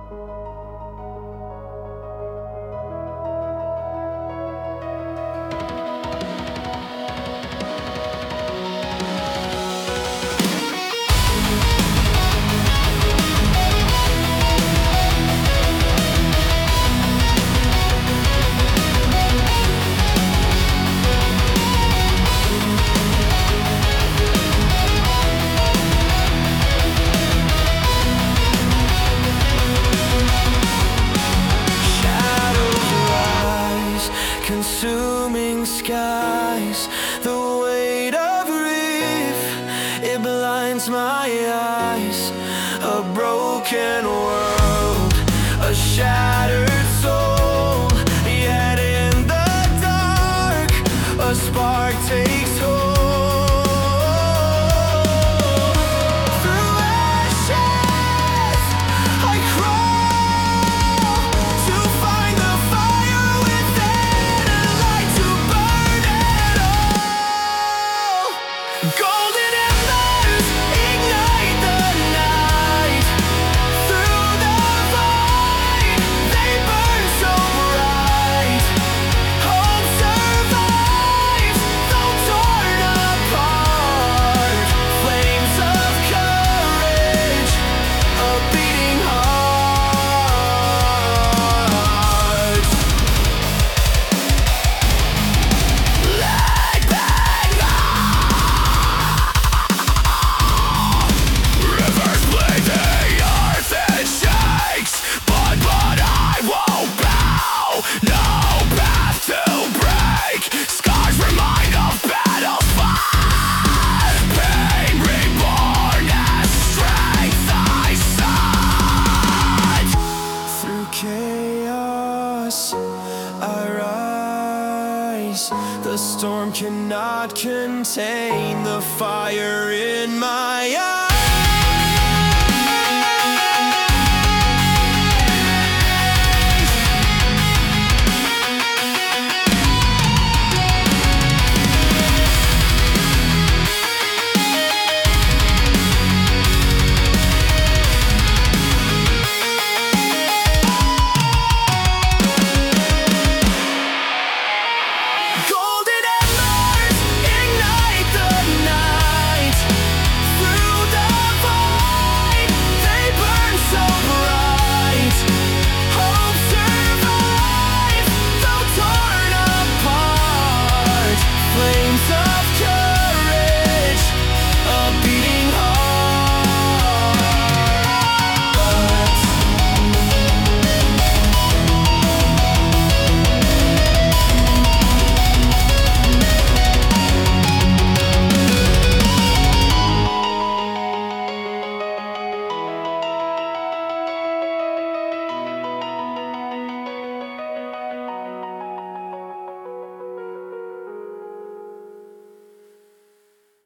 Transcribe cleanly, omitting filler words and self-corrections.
Consuming skies, the weight of grief, it blinds my eyes. A broken world, a shattered soul, yet in the dark, a spark takes hold. Through ashes, I crawl to find the fire within, to burn it all. Golden embers ignite the night. Through the void, they burn so bright. Hope survives, though torn apart. Flames of courage, a beating heart. Rivers bleed the earth, it shakes, but I won't bow. No path to break, scars remind of battles fought. Pain reborn as strength I sought. Through chaos I rise. The storm cannot contain the fire in my eyes.